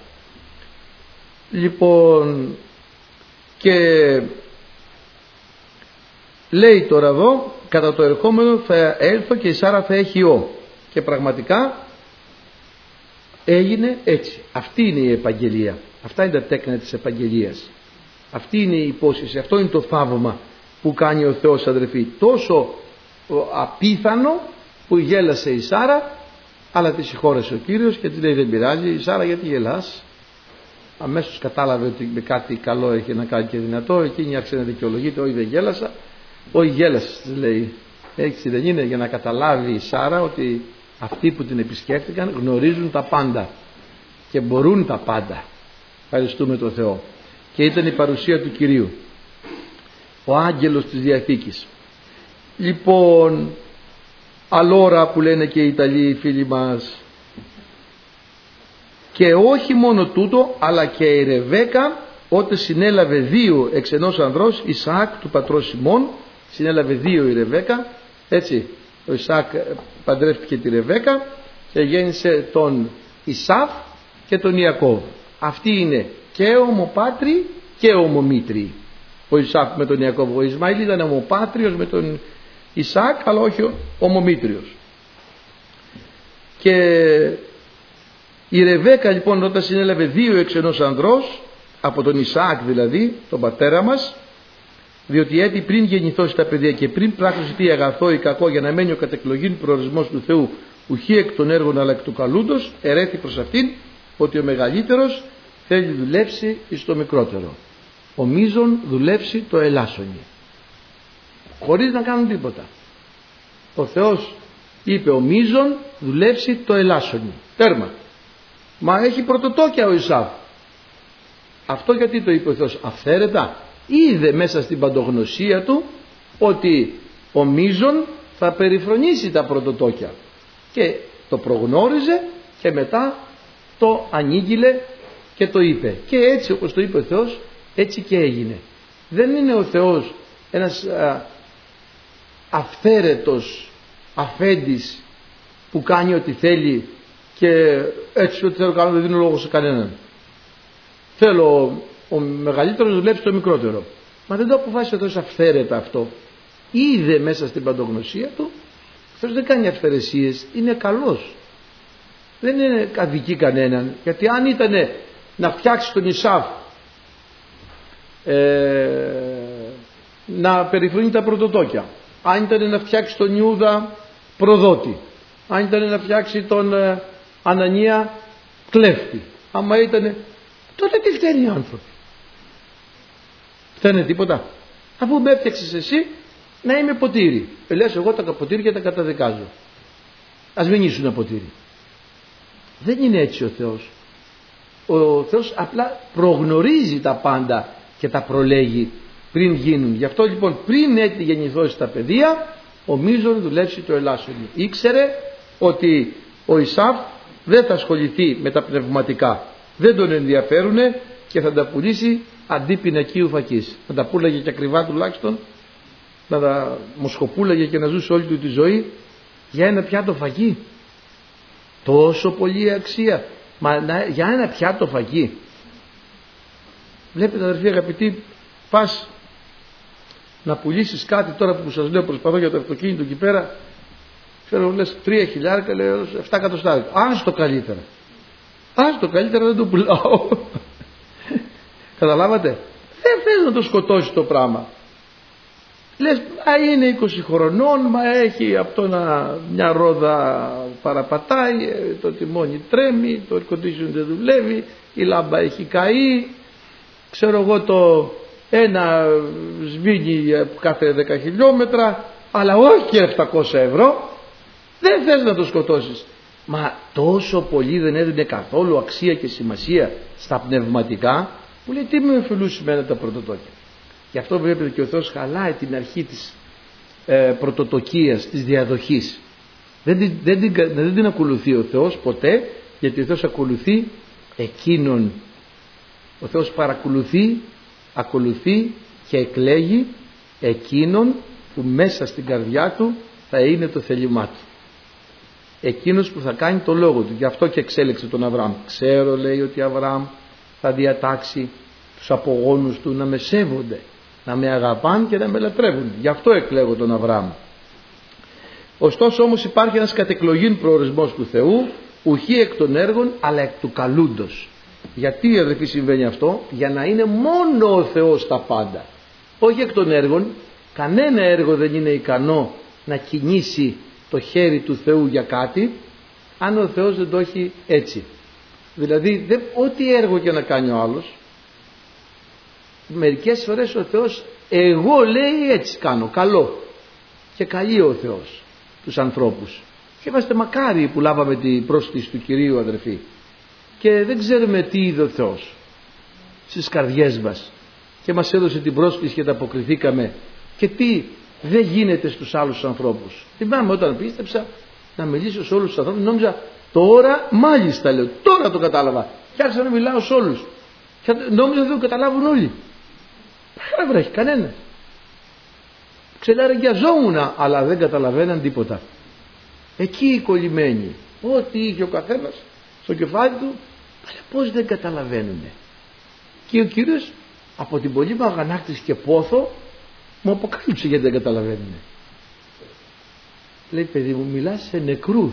Λοιπόν, και λέει τώρα εδώ κατά το ερχόμενο θα έλθω και η Σάρα θα έχει ιό. Και πραγματικά έγινε έτσι. Αυτή είναι η επαγγελία. Αυτά είναι τα τέκνα της επαγγελίας. Αυτή είναι η υπόσχεση. Αυτό είναι το θαύμα που κάνει ο Θεός, αδερφοί. Τόσο απίθανο που γέλασε η Σάρα, αλλά τη συγχώρεσε ο Κύριος και της λέει: δεν πειράζει, η Σάρα, γιατί γελάς? Αμέσως κατάλαβε ότι με κάτι καλό έχει να κάνει και δυνατό. Εκείνη άρχισε να δικαιολογείται: όχι, δεν γέλασα. Όχι, γέλασες, της λέει. Έτσι δεν είναι? Για να καταλάβει η Σάρα ότι αυτοί που την επισκέφτηκαν γνωρίζουν τα πάντα και μπορούν τα πάντα. Ευχαριστούμε τον Θεό. Και ήταν η παρουσία του Κυρίου, ο άγγελος της Διαθήκης. Λοιπόν, αλόρα που λένε και οι Ιταλοί φίλοι μας. Και όχι μόνο τούτο, αλλά και η Ρεβέκα, ότε συνέλαβε 2 εξ ενός ανδρός, Ισαάκ του πατρός Σιμών, συνέλαβε 2 η Ρεβέκα, έτσι. Ο Ισαάκ παντρεύτηκε τη Ρεβέκα και γέννησε τον Ισαύ και τον Ιακώβ. Αυτοί είναι και ομοπάτροι και ομομήτροι. Ο Ισαύ με τον Ιακώβ. Ο Ισμαήλ ήταν ομοπάτριος με τον Ισαάκ, αλλά όχι ομομήτριος. Και η Ρεβέκα λοιπόν, όταν συνέλαβε 2 εξ ενός ανδρός, από τον Ισαάκ δηλαδή, τον πατέρα μας, διότι έτσι πριν γεννηθώσει τα παιδιά και πριν πράξωση τι αγαθό ή κακό, για να μένει ο κατεκλογήν προορισμός του Θεού, ουχή εκ των έργων αλλά εκ του καλούντος, ερέθη προς αυτήν ότι ο μεγαλύτερος θέλει δουλέψει εις το μικρότερο, ο μείζων δουλέψει το ελάσσονι, χωρίς να κάνουν τίποτα. Ο Θεός είπε: ο μείζων δουλέψει το ελάσσονι. Τέρμα. Μα έχει πρωτοτόκια ο Ισαύ. Αυτό γιατί το είπε ο Θεός? Αυθαίρετα? Είδε μέσα στην παντογνωσία του ότι ο μείζων θα περιφρονήσει τα πρωτοτόκια και το προγνώριζε και μετά το ανήγγειλε και το είπε. Και έτσι όπως το είπε ο Θεός, έτσι και έγινε. Δεν είναι ο Θεός ένας αυθαίρετος αφέντης που κάνει ό,τι θέλει και έτσι ό,τι θέλω κάνω δεν δίνω λόγο σε κανέναν. Θέλω ο μεγαλύτερος δουλέψει το μικρότερο. Μα δεν το αποφάσισε ο Θεός αυθαίρετα αυτό. Είδε μέσα στην παντογνωσία του. Ο Θεός δεν κάνει αυθαιρεσίες, είναι καλός. Δεν είναι αδικεί κανέναν. Γιατί αν ήταν να φτιάξει τον Ισαύ να περιφρονεί τα πρωτοτόκια, αν ήταν να φτιάξει τον Ιούδα προδότη, αν ήταν να φτιάξει τον Ανανία κλέφτη, άμα ήταν, τότε τι φταίνει οι άνθρωποι? Φταίνε τίποτα? Αφού με έφτιαξες εσύ να είμαι ποτήρι, λες εγώ τα ποτήρια τα καταδικάζω, ας μην ήσουν ποτήρι. Δεν είναι έτσι ο Θεός. Ο Θεός απλά προγνωρίζει τα πάντα και τα προλέγει πριν γίνουν. Γι' αυτό λοιπόν πριν έτσι γεννηθώσει τα παιδεία, ο μείζων δουλέψει το ελάσσονι. Ήξερε ότι ο Ισαύ δεν θα ασχοληθεί με τα πνευματικά, δεν τον ενδιαφέρουνε και θα τα πουλήσει αντί πινακίου φακής. Θα τα πούλαγε και ακριβά τουλάχιστον, να τα μοσχοπούλαγε και να ζούσε όλη του τη ζωή για ένα πιάτο φακί. Τόσο πολύ αξία, για ένα πιάτο φακί. Βλέπετε αδερφοί αγαπητοί, πας να πουλήσεις κάτι τώρα που σας λέω, προσπαθώ για το αυτοκίνητο εκεί πέρα, ξέρω λες 3.000, λέω 7 εκατοστάρικα. Ας το καλύτερα. Ας το καλύτερα, δεν το πουλάω. Καταλάβατε? Δεν θες να το σκοτώσεις το πράγμα. Λες, είναι 20 χρονών, μα έχει από το μια ρόδα παραπατάει, το τιμόνι τρέμει, το air condition δεν δουλεύει, η λάμπα έχει καεί, ξέρω εγώ το ένα σβήνει κάθε 10 χιλιόμετρα, αλλά όχι και 700 ευρώ. Δεν θες να το σκοτώσεις. Μα τόσο πολύ δεν έδινε καθόλου αξία και σημασία στα πνευματικά, που λέει τι με ωφελούσε εμένα τα πρωτοτόκια. Γι' αυτό βλέπετε και ο Θεός χαλάει την αρχή της πρωτοτοκίας, της διαδοχής. Δεν την ακολουθεί ο Θεός ποτέ, γιατί ο Θεός ακολουθεί εκείνον. Ο Θεός ακολουθεί και εκλέγει εκείνον που μέσα στην καρδιά του θα είναι το θέλημά του. Εκείνος που θα κάνει το λόγο του. Γι' αυτό και εξέλεξε τον Αβραάμ. Ξέρω, λέει, ότι Αβραάμ θα διατάξει τους απογόνους του να με σέβονται, να με αγαπάν και να με λατρεύουν. Γι' αυτό εκλέγω τον Αβραάμ. Ωστόσο όμως υπάρχει ένας κατεκλογήν προορισμός του Θεού, ουχή εκ των έργων αλλά εκ του καλούντος. Γιατί αδελφοί συμβαίνει αυτό? Για να είναι μόνο ο Θεός τα πάντα, όχι εκ των έργων. Κανένα έργο δεν είναι ικανό να κινήσει το χέρι του Θεού για κάτι αν ο Θεός δεν το έχει έτσι. Δηλαδή ό,τι έργο και να κάνει ο άλλος, μερικές φορές ο Θεός, εγώ λέει έτσι κάνω, καλό, και καλεί ο Θεός τους ανθρώπους. Και είμαστε μακάριοι που λάβαμε την πρόσκληση του Κυρίου, αδερφοί, και δεν ξέρουμε τι είδε ο Θεός στις καρδιές μας και μας έδωσε την πρόσκληση και τα αποκριθήκαμε, και τι δεν γίνεται στους άλλους ανθρώπους. Θυμάμαι όταν πίστεψα να μιλήσω σε όλους τους ανθρώπους, νόμιζα τώρα, μάλιστα λέω, τώρα το κατάλαβα, και άρχισα να μιλάω σε όλους και νόμιζα δεν το καταλάβουν όλοι. Δεν βρέχει κανένα. Ξελαρεγγιαζόμουν, αλλά δεν καταλαβαίναν τίποτα. Εκεί οι κολλημένοι, ό,τι είχε ο καθένας στο κεφάλι του, αλλά πώς δεν καταλαβαίνουνε. Και ο Κύριος από την πολύ μου αγανάκτηση και πόθο μου αποκάλυψε γιατί δεν καταλαβαίνουνε. Λέει, παιδί μου, μιλάς σε νεκρούς.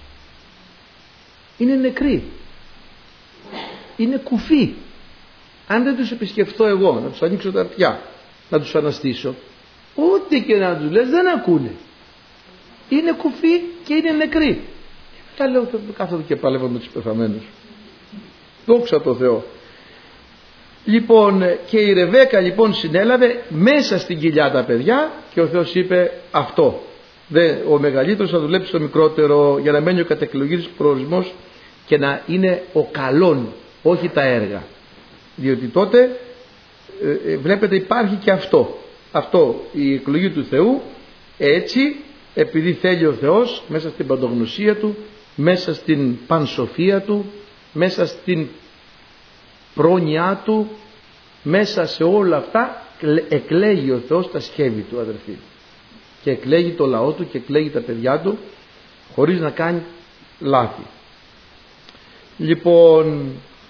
Είναι νεκροί, είναι κουφοί. Αν δεν τους επισκεφτώ εγώ, να τους ανοίξω τα αυτιά, να τους αναστήσω, ό,τι και να τους λες δεν ακούνε. Είναι κουφοί και είναι νεκροί. Τα λέω, κάθομαι και παλεύω με τους πεθαμένους. Δόξα τω Θεώ. Λοιπόν, και η Ρεβέκα λοιπόν συνέλαβε μέσα στην κοιλιά τα παιδιά, και ο Θεός είπε αυτό. Ο μεγαλύτερος θα δουλέψει στο μικρότερο, για να μένει ο κατεκλογής προορισμός και να είναι ο καλόν, όχι τα έργα. Διότι τότε βλέπετε υπάρχει και αυτό η εκλογή του Θεού, έτσι, επειδή θέλει ο Θεός μέσα στην παντογνωσία του, μέσα στην πανσοφία του, μέσα στην πρόνοιά του, μέσα σε όλα αυτά εκλέγει ο Θεός τα σχέδια του, αδερφοί, και εκλέγει το λαό του και εκλέγει τα παιδιά του χωρίς να κάνει λάθη. Λοιπόν,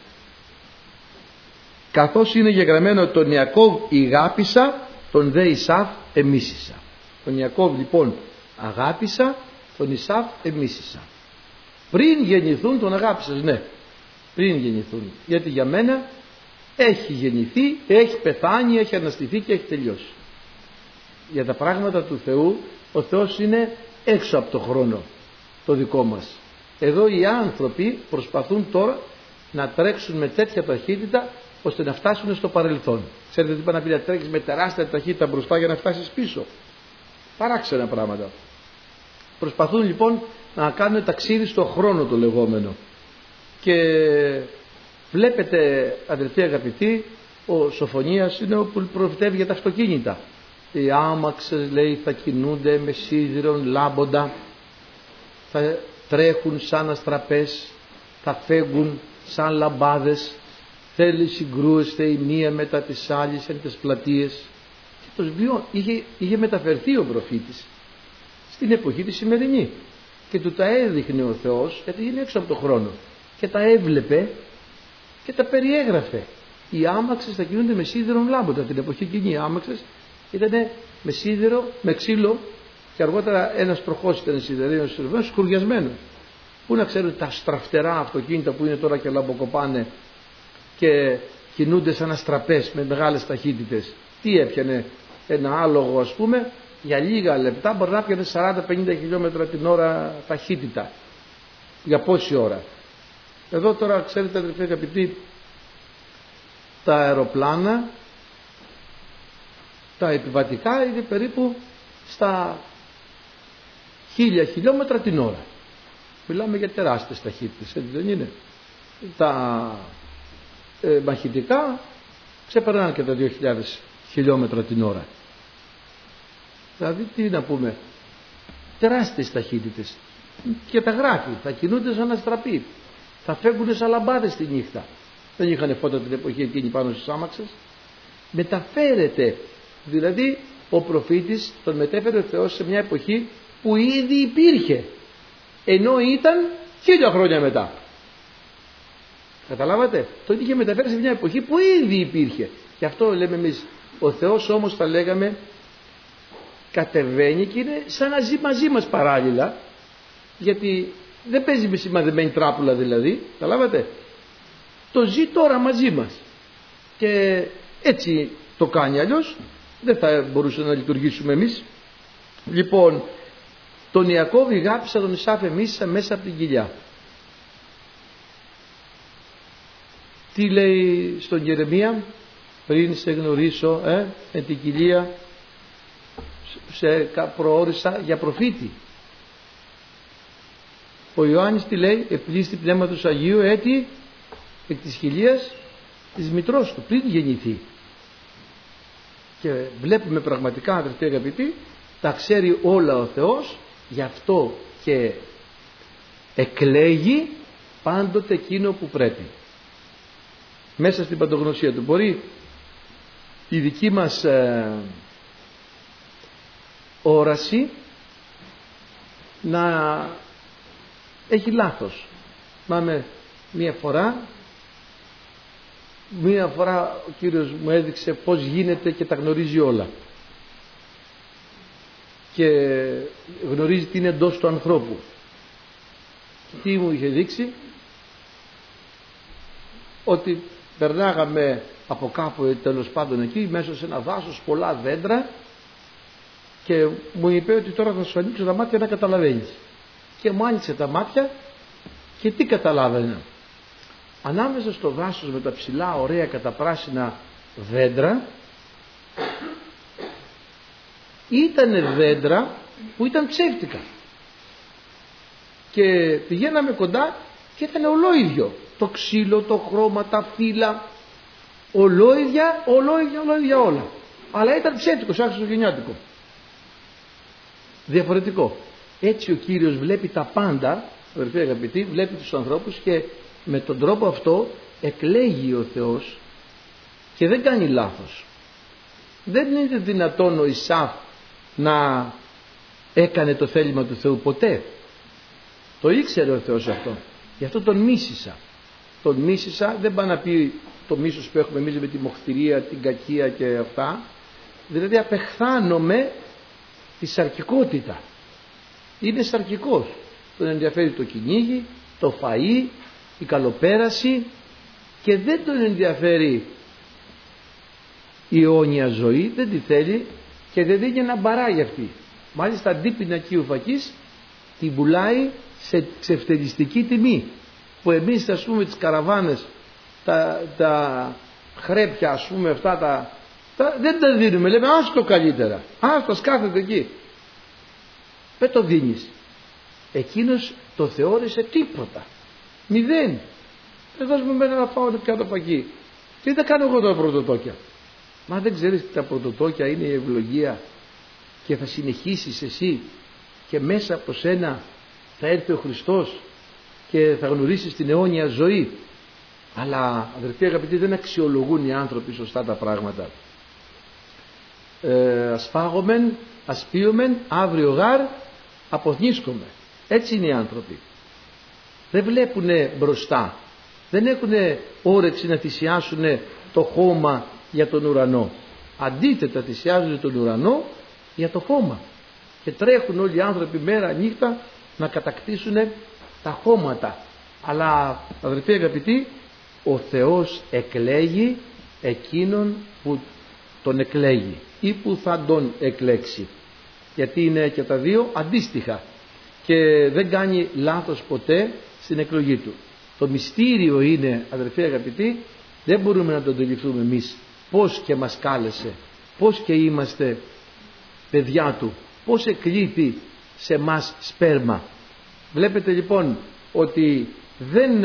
καθώς είναι γεγραμμένο, τον Ιακώβ ηγάπησα, τον δε Ισαύ εμίσησα. Τον Ιακώβ λοιπόν αγάπησα, τον Ισαύ εμίσησα. Πριν γεννηθούν τον αγάπησες, ναι, πριν γεννηθούν, γιατί για μένα έχει γεννηθεί, έχει πεθάνει, έχει αναστηθεί και έχει τελειώσει. Για τα πράγματα του Θεού, ο Θεός είναι έξω από το χρόνο το δικό μας. Εδώ οι άνθρωποι προσπαθούν τώρα να τρέξουν με τέτοια ταχύτητα ώστε να φτάσουν στο παρελθόν. Ξέρετε τι είπα να πει, να τρέξεις με τεράστια ταχύτητα μπροστά για να φτάσεις πίσω. Παράξενα πράγματα. Προσπαθούν λοιπόν να κάνουν ταξίδι στο χρόνο το λεγόμενο. Και βλέπετε, αδελφοί αγαπητοί, ο Σοφωνίας είναι όπου προφητεύει για τα αυτοκίνητα. Οι άμαξες, λέει, θα κινούνται με σίδηρον λάμποντα, θα τρέχουν σαν αστραπές, θα φέγγουν σαν λαμπάδες, θέλει συγκρούεστε η μία μετά τις άλλες εν τις πλατείες. Και το σβιό είχε μεταφερθεί ο προφήτης στην εποχή τη σημερινή και του τα έδειχνε ο Θεός, γιατί είναι έξω από το χρόνο, και τα έβλεπε και τα περιέγραφε. Οι άμαξες θα κινούνται με σίδηρον λάμποντα. Την εποχή εκείνη οι άμαξες ήταν με σίδηρο, με ξύλο, και αργότερα ένας τροχός ήταν σιδερένιος, σκουριασμένος. Πού να ξέρουν τα στραφτερά αυτοκίνητα που είναι τώρα και λαμποκοπάνε και κινούνται σαν αστραπές με μεγάλες ταχύτητες. Τι έπιανε ένα άλογο, ας πούμε, για λίγα λεπτά μπορεί να πιανε 40-50 χιλιόμετρα την ώρα ταχύτητα. Για πόση ώρα? Εδώ τώρα ξέρετε, αδελφοί αγαπητοί, τα αεροπλάνα, τα επιβατικά είναι περίπου στα 1000 χιλιόμετρα την ώρα. Μιλάμε για τεράστιες ταχύτητες, έτσι δεν είναι? Τα μαχητικά ξεπερνάνε και τα 2000 χιλιόμετρα την ώρα. Δηλαδή τι να πούμε, τεράστιες ταχύτητες. Και τα γράφει, θα κινούνται σαν αστραπή, θα φεύγουν σαν λαμπάδες τη νύχτα. Δεν είχαν φώτα την εποχή εκείνη πάνω στις άμαξες. Μεταφέρεται, δηλαδή ο προφήτης τον μετέφερε ο Θεός σε μια εποχή που ήδη υπήρχε, ενώ ήταν 1000 χρόνια μετά. Καταλάβατε, το είχε μεταφέρει σε μια εποχή που ήδη υπήρχε. Γι' αυτό λέμε εμείς, ο Θεός όμως, θα λέγαμε, κατεβαίνει και είναι σαν να ζει μαζί μας παράλληλα, γιατί δεν παίζει με σημαδεμένη τράπουλα δηλαδή, καταλάβατε, το ζει τώρα μαζί μας και έτσι το κάνει, αλλιώς δεν θα μπορούσαμε να λειτουργήσουμε εμείς. Λοιπόν, τον Ιακώβ ηγάπησα τον Ισάφ εμίσησα μέσα από την κοιλιά. Τι λέει στον Γερεμία, πριν σε γνωρίσω εν την κοιλία σε προόρισα για προφήτη. Ο Ιωάννης τι λέει, επλήστη πνεύματος Αγίου έτη εκ της χιλίας της μητρός του, πριν γεννηθεί. Και βλέπουμε πραγματικά, αδερφοί αγαπητοί, τα ξέρει όλα ο Θεός, γι' αυτό και εκλέγει πάντοτε εκείνο που πρέπει μέσα στην παντογνωσία του. Μπορεί η δική μας όραση να έχει λάθος. Μάμε μία φορά ο Κύριος μου έδειξε πως γίνεται και τα γνωρίζει όλα και γνωρίζει τι είναι εντός του ανθρώπου. Τι μου είχε δείξει? Ότι περνάγαμε από κάπου, τέλος πάντων εκεί, μέσα σε ένα δάσος, πολλά δέντρα, και μου είπε ότι τώρα θα σου ανοίξω τα μάτια να καταλαβαίνεις. Και μου άνοιξε τα μάτια και τι καταλάβαινα? Ανάμεσα στο δάσος με τα ψηλά ωραία καταπράσινα δέντρα ήταν δέντρα που ήταν ψεύτικα, και πηγαίναμε κοντά και ήταν ολόιδιο, το ξύλο, το χρώμα, τα φύλλα, ολόιδια όλα, αλλά ήταν ψεύτικο σαν χριστουγεννιάτικο, διαφορετικό. Έτσι ο Κύριος βλέπει τα πάντα, αδερφοί αγαπητοί, βλέπει τους ανθρώπους, και με τον τρόπο αυτό εκλέγει ο Θεός και δεν κάνει λάθος. Δεν είναι δυνατόν ο Ισάφ να έκανε το θέλημα του Θεού ποτέ. Το ήξερε ο Θεός αυτό, γι' αυτό τον μίσησα. Τον μίσησα, δεν πάει να πει το μίσος που έχουμε εμείς με τη μοχθηρία, την κακία και αυτά, δηλαδή απεχθάνομαι τη σαρκικότητα. Είναι σαρκικός, τον ενδιαφέρει το κυνήγι, το φαΐ, η καλοπέραση, και δεν τον ενδιαφέρει η αιώνια ζωή, δεν τη θέλει και δεν δίνει ένα μπαράγι αυτή. Μάλιστα αντί πινακίου φακής την πουλάει σε ξεφτελιστική τιμή, που εμείς, ας πούμε, τις καραβάνες, τα χρέπια, ας πούμε, αυτά δεν τα δίνουμε, λέμε άστο καλύτερα, άστο σκάθεται εκεί, δεν το δίνεις. Εκείνος το θεώρησε τίποτα, μηδέν. Δεν δώσουμε μένα να πάω πια το φακί, τι θα κάνω εγώ τα πρωτοτόκια? Μα δεν ξέρεις ότι τα πρωτοτόκια είναι η ευλογία και θα συνεχίσεις εσύ και μέσα από σένα θα έρθει ο Χριστός και θα γνωρίσεις την αιώνια ζωή? Αλλά αδερφοί αγαπητοί, δεν αξιολογούν οι άνθρωποι σωστά τα πράγματα. Ας φάγομεν, ας πίωμεν, αύριο γάρ αποθνίσκομαι. Έτσι είναι οι άνθρωποι. Δεν βλέπουνε μπροστά, δεν έχουνε όρεξη να θυσιάσουν το χώμα για τον ουρανό. Αντίθετα θυσιάζουν τον ουρανό για το χώμα, και τρέχουν όλοι οι άνθρωποι μέρα νύχτα να κατακτήσουν τα χώματα. Αλλά αδερφοί αγαπητοί, ο Θεός εκλέγει εκείνον που τον εκλέγει ή που θα τον εκλέξει, γιατί είναι και τα δύο αντίστοιχα και δεν κάνει λάθος ποτέ στην εκλογή του. Το μυστήριο είναι, αδερφοί αγαπητοί, δεν μπορούμε να το αντιληφθούμε εμείς πώς και μας κάλεσε, πώς και είμαστε παιδιά του, πώς εκλήθη σε μας σπέρμα. Βλέπετε λοιπόν ότι δεν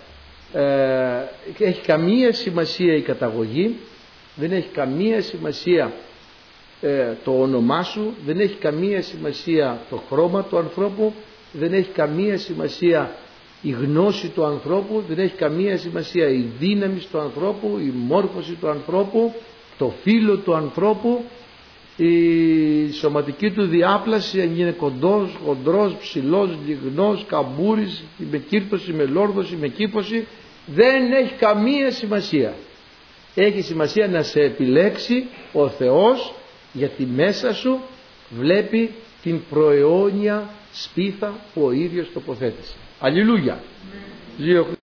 έχει καμία σημασία η καταγωγή, δεν έχει καμία σημασία το όνομά σου, δεν έχει καμία σημασία το χρώμα του ανθρώπου, δεν έχει καμία σημασία η γνώση του ανθρώπου, δεν έχει καμία σημασία η δύναμη του ανθρώπου, η μόρφωση του ανθρώπου, το φύλο του ανθρώπου, η σωματική του διάπλαση, αν είναι κοντός, χοντρός, ψηλός, λιγνός, καμπούρης, με κύρτωση, με λόρδωση, με κήπωση, δεν έχει καμία σημασία. Έχει σημασία να σε επιλέξει ο Θεός, γιατί μέσα σου βλέπει την προαιώνια σπίθα που ο ίδιος τοποθέτησε. Αλληλούια.